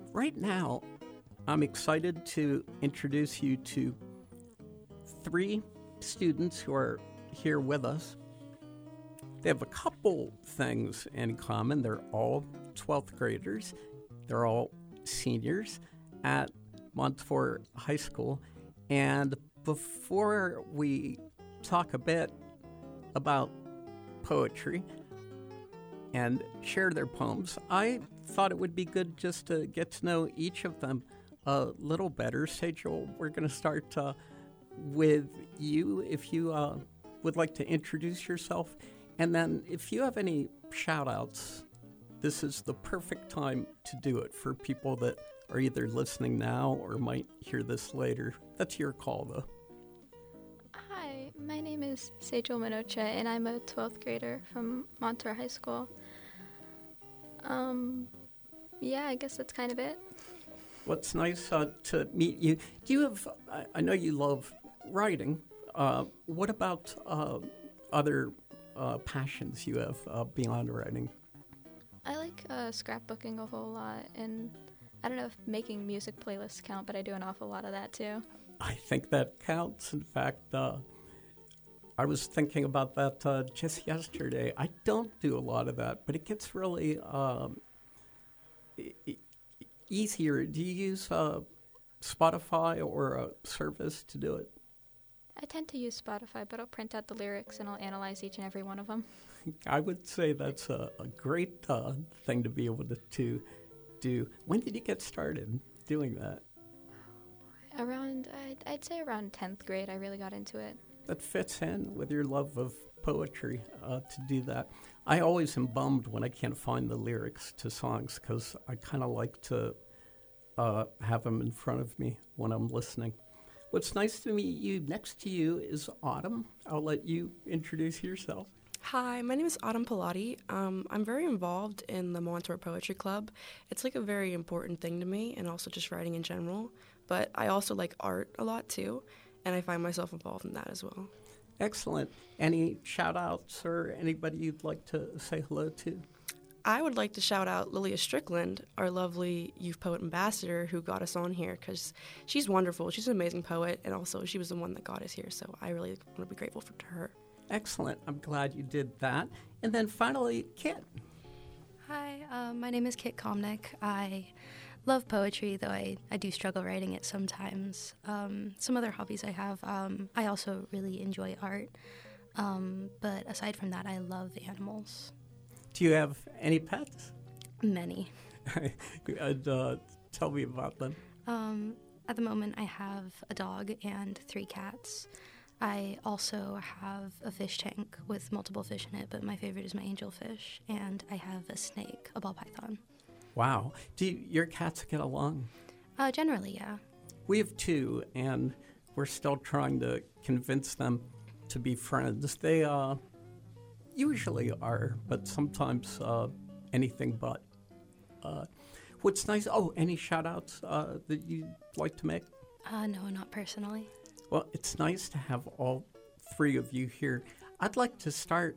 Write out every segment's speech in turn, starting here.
Right now, I'm excited to introduce you to 3 students who are here with us. They have a couple things in common. They're all 12th graders. They're all seniors at Montour High School. And before we talk a bit about poetry and share their poems, I thought it would be good just to get to know each of them a little better. Sejal, we're going to start with you, if you would like to introduce yourself. And then if you have any shout-outs, this is the perfect time to do it for people that are either listening now or might hear this later. That's your call, though. Hi, my name is Sejal Minocha, and I'm a 12th grader from Montour High School. Yeah, I guess that's kind of it. Well, it's nice to meet you. Do you have, I know you love writing. What about other passions you have beyond writing? I like scrapbooking a whole lot, and I don't know if making music playlists count, but I do an awful lot of that too. I think that counts. In fact, I was thinking about that just yesterday. I don't do a lot of that, but it gets really easier. Do you use Spotify or a service to do it? I tend to use Spotify, but I'll print out the lyrics and I'll analyze each and every one of them. I would say that's a great thing to be able to do. When did you get started doing that? I'd say around 10th grade, I really got into it. That fits in with your love of poetry to do that. I always am bummed when I can't find the lyrics to songs because I kind of like to have them in front of me when I'm listening. What's nice to meet you, next to you is Autumn. I'll let you introduce yourself. Hi, my name is Autumn Pilati. I'm very involved in the Montour Poetry Club. It's like a very important thing to me, and also just writing in general. But I also like art a lot too, and I find myself involved in that as well. Excellent. Any shout-outs or anybody you'd like to say hello to? I would like to shout out Lilia Strickland, our lovely youth poet ambassador who got us on here, because she's wonderful. She's an amazing poet, and also she was the one that got us here, so I really want to be grateful to her. Excellent. I'm glad you did that. And then finally, Kit. Hi, my name is Kit Komnick. I love poetry, though I do struggle writing it sometimes. Some other hobbies I have, I also really enjoy art. But aside from that, I love animals. Do you have any pets? Many. Tell me about them. At the moment, I have a dog and 3 cats. I also have a fish tank with multiple fish in it, but my favorite is my angelfish. And I have a snake, a ball python. Wow. Do your cats get along? Generally, yeah. We have 2, and we're still trying to convince them to be friends. They usually are, but sometimes anything but. What's nice, any shout-outs that you'd like to make? No, not personally. Well, it's nice to have all 3 of you here. I'd like to start,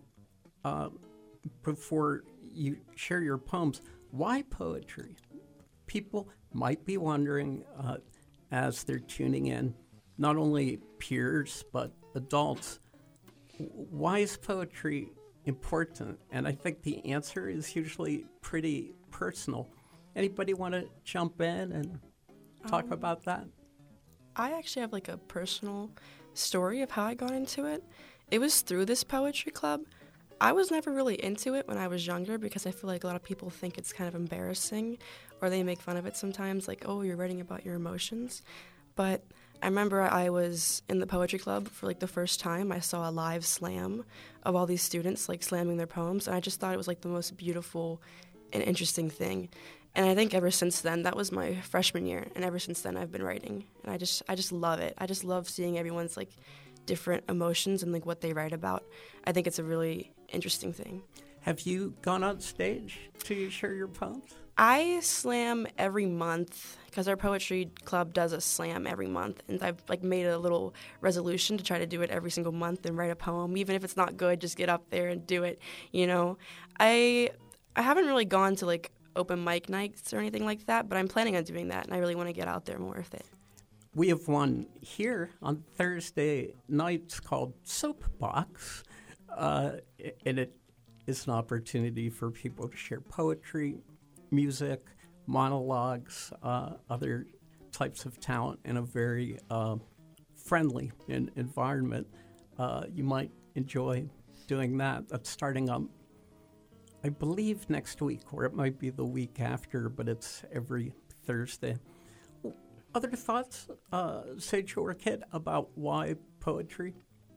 before you share your poems, why poetry? People might be wondering as they're tuning in, not only peers, but adults, why is poetry important? And I think the answer is usually pretty personal. Anybody want to jump in and talk about that? I actually have like a personal story of how I got into it. It was through this poetry club. I was never really into it when I was younger because I feel like a lot of people think it's kind of embarrassing or they make fun of it sometimes, like, oh, you're writing about your emotions. But I remember I was in the poetry club for like the first time. I saw a live slam of all these students like slamming their poems, and I just thought it was like the most beautiful and interesting thing. And I think ever since then, that was my freshman year, and ever since then I've been writing, and I just love it. I just love seeing everyone's like different emotions and like what they write about. I think it's a really interesting thing. Have you gone on stage to share your poems? I slam every month because our poetry club does a slam every month, and I've like made a little resolution to try to do it every single month and write a poem, even if it's not good. Just get up there and do it. You know, I haven't really gone to like open mic nights or anything like that, but I'm planning on doing that, and I really want to get out there more with it. We have one here on Thursday nights called Soapbox, and it is an opportunity for people to share poetry, music, monologues, other types of talent in a very friendly environment. You might enjoy doing that. That's starting on, I believe, next week, or it might be the week after, but it's every Thursday. Other thoughts, Sage or Kit, about why poetry?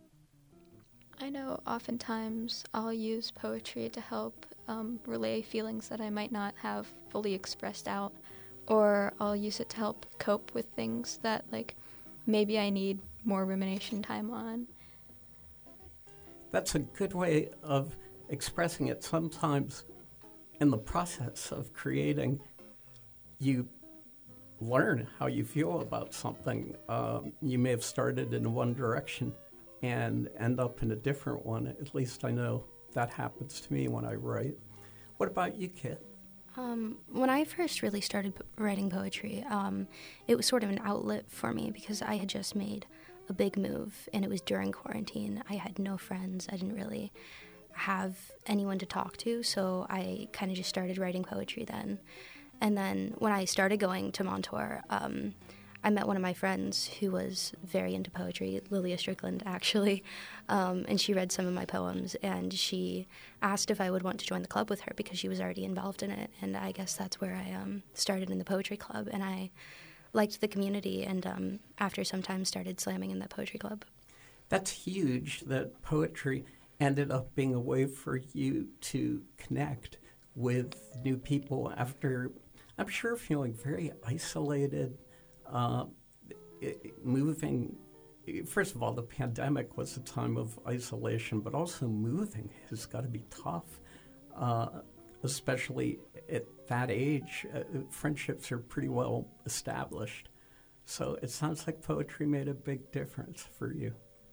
I know oftentimes I'll use poetry to help relay feelings that I might not have fully expressed out, or I'll use it to help cope with things that, like, maybe I need more rumination time on. That's a good way of expressing it. Sometimes in the process of creating, you learn how you feel about something. You may have started in one direction and end up in a different one. At least I know that happens to me when I write. What about you, Kit? When I first really started writing poetry, it was sort of an outlet for me because I had just made a big move, and it was during quarantine. I had no friends. I didn't really have anyone to talk to, so I kind of just started writing poetry then. And then when I started going to Montour, I met one of my friends who was very into poetry, Lilia Strickland, actually, and she read some of my poems, and she asked if I would want to join the club with her because she was already involved in it, and I guess that's where I started in the poetry club, and I liked the community, and after some time started slamming in the poetry club. That's huge that poetry ended up being a way for you to connect with new people after, I'm sure, feeling very isolated, moving. First of all, the pandemic was a time of isolation, but also moving has got to be tough, especially at that age. Friendships are pretty well established. So it sounds like poetry made a big difference for you.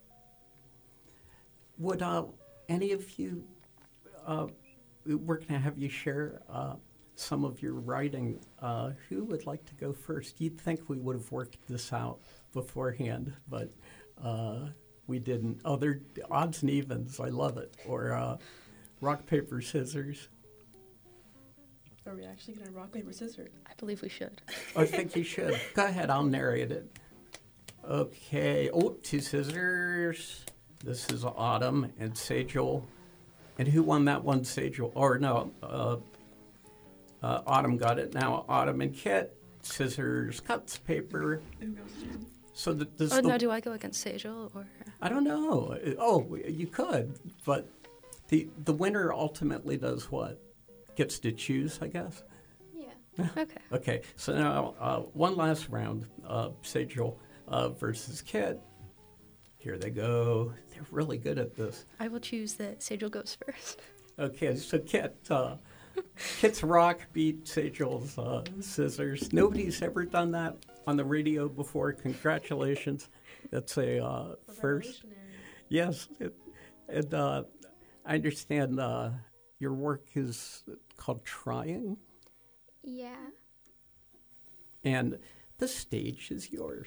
Would any of you, we're going to have you share some of your writing. Who would like to go first? You'd think we would have worked this out beforehand, but we didn't. Oh, they're odds and evens. I love it. Or rock, paper, scissors. Are we actually going to rock, paper, scissors? I believe we should. I think you should. Go ahead, I'll narrate it. Okay. Oh, 2 scissors. This is Autumn and Sajal. And who won that one, Sajal? Or no, Autumn got it. Now Autumn and Kit, scissors, cuts, paper. So now do I go against Sajal or? I don't know. Oh, you could, but the winner ultimately does what? Gets to choose, I guess. Yeah. Okay. Okay. So now one last round, Sajal versus Kit. Here they go. They're really good at this. I will choose that Sajal goes first. Okay, so Kit's rock beat Sajal's scissors. Nobody's ever done that on the radio before. Congratulations. That's a first. Yes. And I understand your work is called Trying. Yeah. And the stage is yours.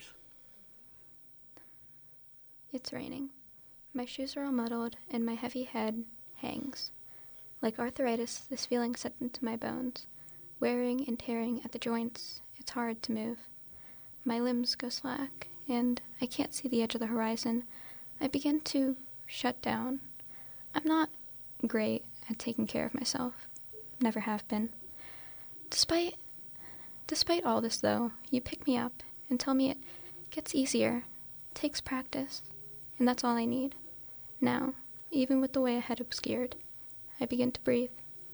It's raining. My shoes are all muddled, and my heavy head hangs. Like arthritis, this feeling sets into my bones. Wearing and tearing at the joints, it's hard to move. My limbs go slack, and I can't see the edge of the horizon. I begin to shut down. I'm not great at taking care of myself. Never have been. Despite all this, though, you pick me up and tell me it gets easier, takes practice, and that's all I need. Now, even with the way ahead obscured, I begin to breathe.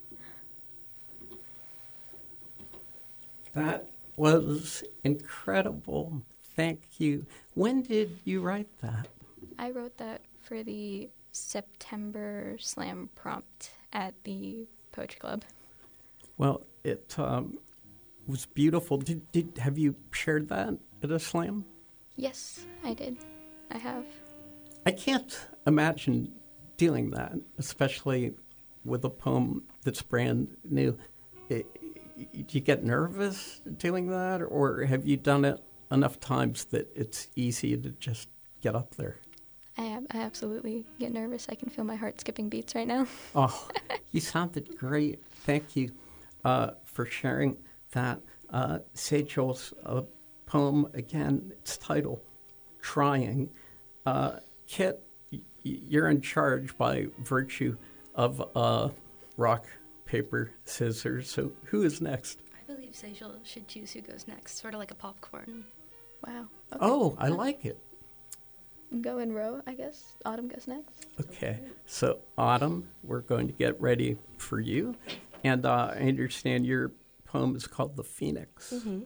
That was incredible. Thank you. When did you write that? I wrote that for the September slam prompt at the Poetry Club. Well, it was beautiful. Have you shared that at a slam? Yes, I did. I have. I can't imagine doing that, especially with a poem that's brand new. do you get nervous doing that, or have you done it enough times that it's easy to just get up there? I absolutely get nervous. I can feel my heart skipping beats right now. Oh, you sounded great. Thank you for sharing that. Sejal's poem, again, its title, Trying. Kit, you're in charge by virtue of rock, paper, scissors. So who is next? I believe Sejal should choose who goes next, sort of like a popcorn. Wow. Okay. Oh, I like it. Go in row, I guess. Autumn goes next. Okay. So, Autumn, we're going to get ready for you. And I understand your poem is called The Phoenix. Mm-hmm.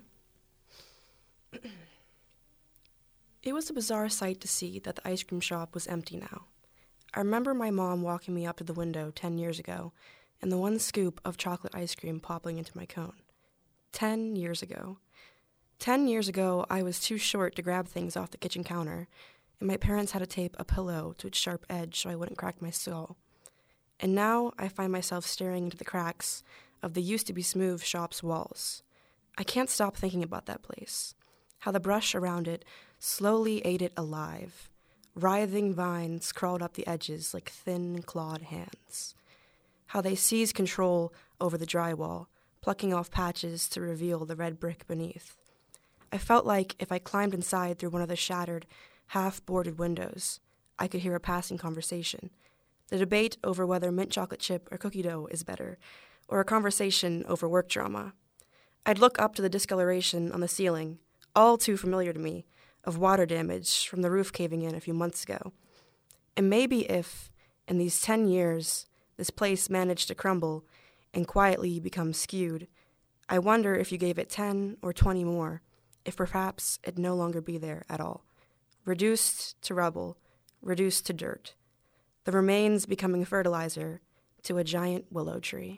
It was a bizarre sight to see that the ice cream shop was empty now. I remember my mom walking me up to the window 10 years ago and the one scoop of chocolate ice cream popping into my cone. 10 years ago. 10 years ago, I was too short to grab things off the kitchen counter, and my parents had to tape a pillow to its sharp edge so I wouldn't crack my skull. And now I find myself staring into the cracks of the used-to-be-smooth shop's walls. I can't stop thinking about that place, how the brush around it slowly ate it alive. Writhing vines crawled up the edges like thin, clawed hands. How they seized control over the drywall, plucking off patches to reveal the red brick beneath. I felt like if I climbed inside through one of the shattered, half-boarded windows, I could hear a passing conversation. The debate over whether mint chocolate chip or cookie dough is better, or a conversation over work drama. I'd look up to the discoloration on the ceiling, all too familiar to me, of water damage from the roof caving in a few months ago. And maybe if, in these 10 years, this place managed to crumble and quietly become skewed, I wonder if you gave it 10 or 20 more, if perhaps it'd no longer be there at all. Reduced to rubble, reduced to dirt, the remains becoming fertilizer to a giant willow tree.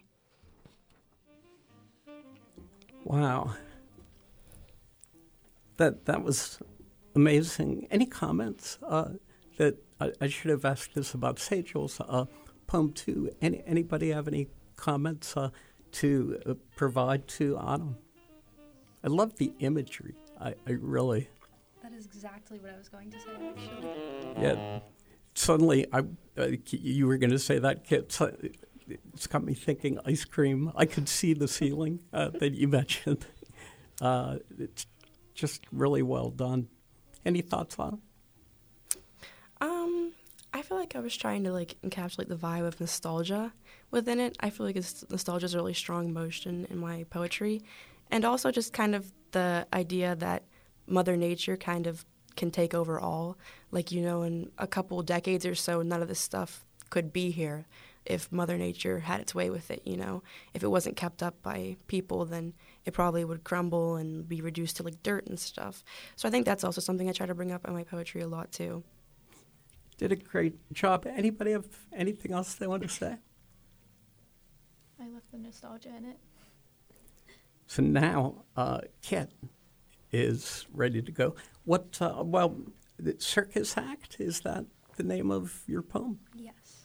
Wow. That was amazing. Any comments that I should have asked this about Sejal's poem too? Anybody have any comments to provide to Autumn? I love the imagery. I really. That is exactly what I was going to say, actually. Yeah. Suddenly, you were going to say that, Kit. So it's got me thinking ice cream. I could see the ceiling that you mentioned. It's just really well done. Any thoughts on it? I feel like I was trying to encapsulate the vibe of nostalgia within it. I feel like nostalgia is a really strong emotion in my poetry, and also just kind of the idea that Mother Nature kind of can take over all. In a couple decades or so, none of this stuff could be here if Mother Nature had its way with it, If it wasn't kept up by people, then it probably would crumble and be reduced to dirt and stuff. So I think that's also something I try to bring up in my poetry a lot too. Did a great job. Anybody have anything else they want to say? I love the nostalgia in it. So now Kit is ready to go. What, the Circus Act, is that the name of your poem? Yes.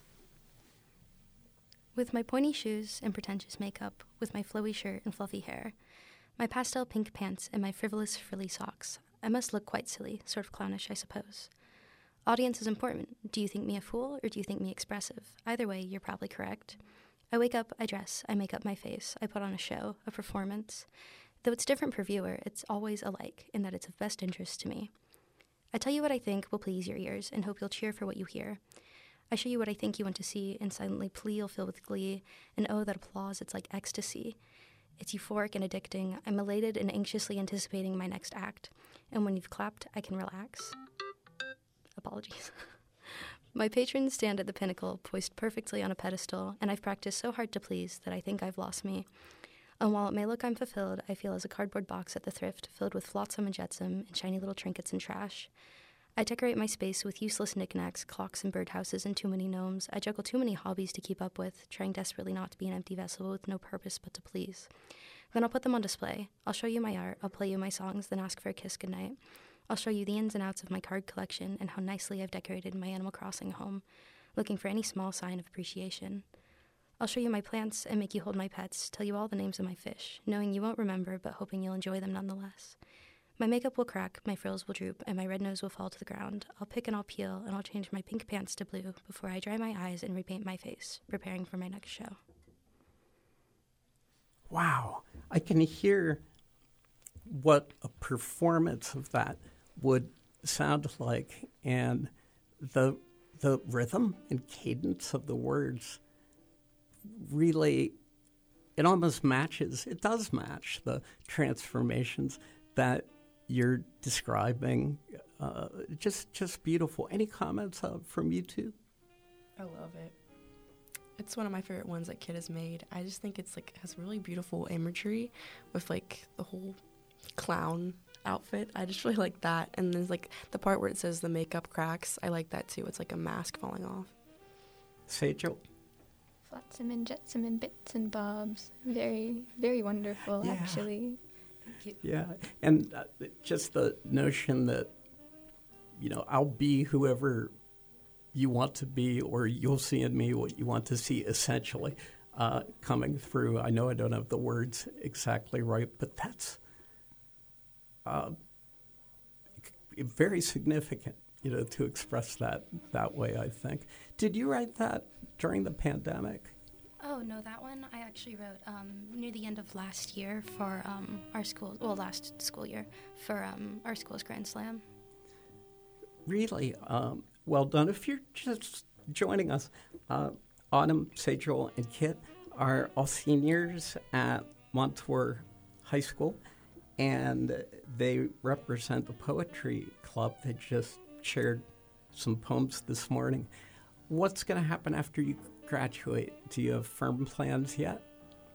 With my pointy shoes and pretentious makeup, with my flowy shirt and fluffy hair, my pastel pink pants and my frivolous frilly socks, I must look quite silly, sort of clownish, I suppose. Audience is important. Do you think me a fool, or do you think me expressive? Either way, you're probably correct. I wake up, I dress, I make up my face, I put on a show, a performance. Though it's different per viewer, it's always alike, in that it's of best interest to me. I tell you what I think will please your ears, and hope you'll cheer for what you hear. I show you what I think you want to see, and silently plea you'll fill with glee, and oh, that applause, it's like ecstasy. It's euphoric and addicting. I'm elated and anxiously anticipating my next act, and when you've clapped, I can relax. Apologies. My patrons stand at the pinnacle, poised perfectly on a pedestal, and I've practiced so hard to please that I think I've lost me. And while it may look I'm fulfilled, I feel as a cardboard box at the thrift, filled with flotsam and jetsam and shiny little trinkets and trash. I decorate my space with useless knickknacks, clocks and birdhouses, and too many gnomes. I juggle too many hobbies to keep up with, trying desperately not to be an empty vessel with no purpose but to please. Then I'll put them on display. I'll show you my art, I'll play you my songs, then ask for a kiss goodnight. I'll show you the ins and outs of my card collection and how nicely I've decorated my Animal Crossing home, looking for any small sign of appreciation. I'll show you my plants and make you hold my pets, tell you all the names of my fish, knowing you won't remember, but hoping you'll enjoy them nonetheless. My makeup will crack, my frills will droop, and my red nose will fall to the ground. I'll pick and I'll peel, and I'll change my pink pants to blue before I dry my eyes and repaint my face, preparing for my next show. Wow. I can hear what a performance of that would sound like, and the rhythm and cadence of the words really, it almost matches, it does match the transformations that you're describing. Just beautiful. Any comments from you two? I love it. It's one of my favorite ones that Kit has made. I just think it's like has really beautiful imagery with like the whole clown outfit. I just really like that. And there's like the part where it says the makeup cracks. I like that too. It's like a mask falling off. Sejal? Flotsam and jetsam and bits and bobs. Very, very wonderful, Yeah. actually. Yeah, and just the notion that, I'll be whoever you want to be, or you'll see in me what you want to see, essentially, coming through. I know I don't have the words exactly right, but that's very significant, to express that way, I think. Did you write that during the pandemic? Oh, no, that one I actually wrote near the end of last year for our school, last school year, for our school's Grand Slam. Really well done. If you're just joining us, Autumn, Sejal, and Kit are all seniors at Montour High School, and they represent the poetry club that just shared some poems this morning. What's going to happen after you graduate? Do you have firm plans yet?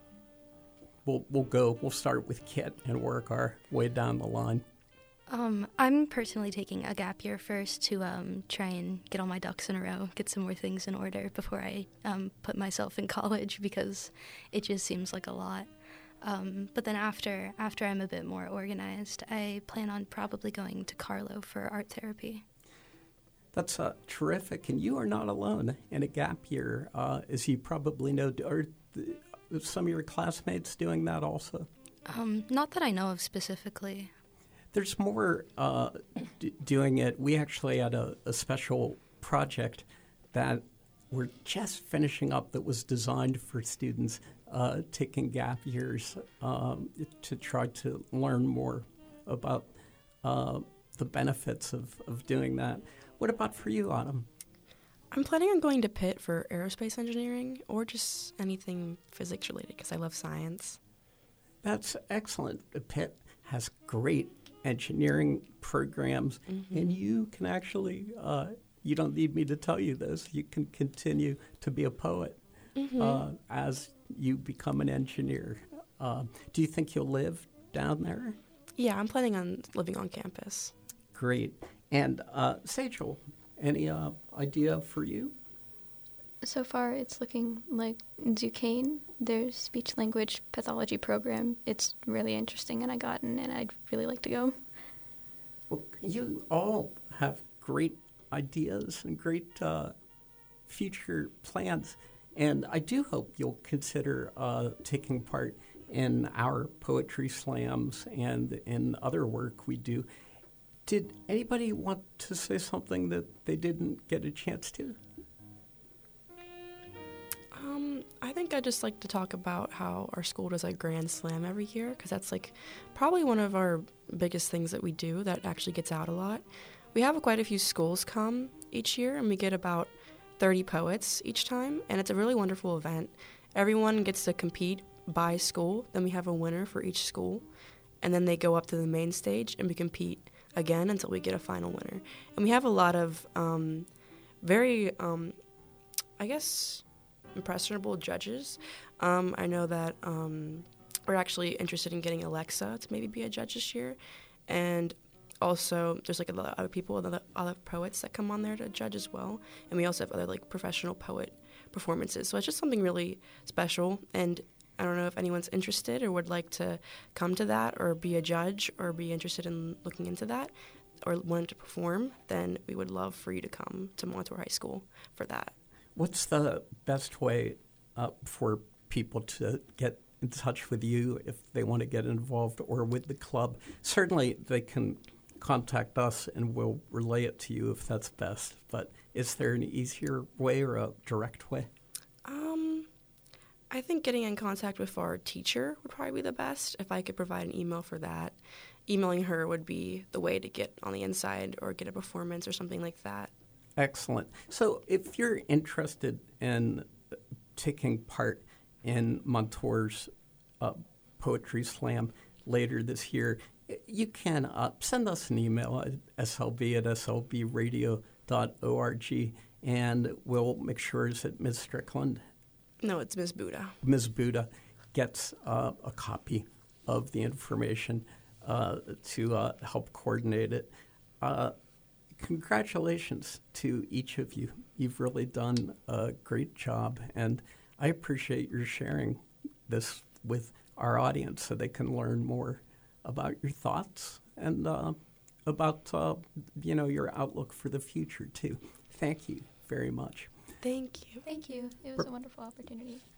We'll start with Kit and work our way down the line. I'm personally taking a gap year first to try and get all my ducks in a row, get some more things in order before I put myself in college, because it just seems like a lot. But then after I'm a bit more organized, I plan on probably going to Carlo for art therapy. That's terrific, and you are not alone in a gap year. As you probably know, are some of your classmates doing that also? Not that I know of specifically. There's more doing it. We actually had a special project that we're just finishing up that was designed for students taking gap years to try to learn more about the benefits of doing that. What about for you, Autumn? I'm planning on going to Pitt for aerospace engineering or just anything physics related because I love science. That's excellent. Pitt has great engineering programs, and you can actually, you don't need me to tell you this, you can continue to be a poet as you become an engineer. Do you think you'll live down there? Yeah, I'm planning on living on campus. Great. And Sejal, any idea for you? So far, it's looking like Duquesne, their speech-language pathology program. It's really interesting, and I got in, and I'd really like to go. Well, you all have great ideas and great future plans, and I do hope you'll consider taking part in our poetry slams and in other work we do. Did anybody want to say something that they didn't get a chance to? I think I'd just like to talk about how our school does a Grand Slam every year, because that's like probably one of our biggest things that we do that actually gets out a lot. We have quite a few schools come each year, and we get about 30 poets each time, and it's a really wonderful event. Everyone gets to compete by school, then we have a winner for each school, and then they go up to the main stage and we compete again until we get a final winner. And we have a lot of very, impressionable judges. I know that we're actually interested in getting Alexa to maybe be a judge this year. And also, there's like a lot of other people, other poets that come on there to judge as well. And we also have other like professional poet performances. So it's just something really special. And I don't know if anyone's interested or would like to come to that or be a judge or be interested in looking into that or wanting to perform, then we would love for you to come to Montour High School for that. What's the best way for people to get in touch with you if they want to get involved or with the club. Certainly they can contact us and we'll relay it to you if that's best. But is there an easier way or a direct way? I think getting in contact with our teacher would probably be the best. If I could provide an email for that, emailing her would be the way to get on the inside or get a performance or something like that. Excellent. So if you're interested in taking part in Montour's Poetry Slam later this year, you can send us an email at slb@slbradio.org, and we'll make sure that Ms. Strickland. No, it's Ms. Buddha. Ms. Buddha gets a copy of the information to help coordinate it. Congratulations to each of you. You've really done a great job, and I appreciate your sharing this with our audience so they can learn more about your thoughts and about your outlook for the future too. Thank you very much. Thank you. Thank you. It was a wonderful opportunity.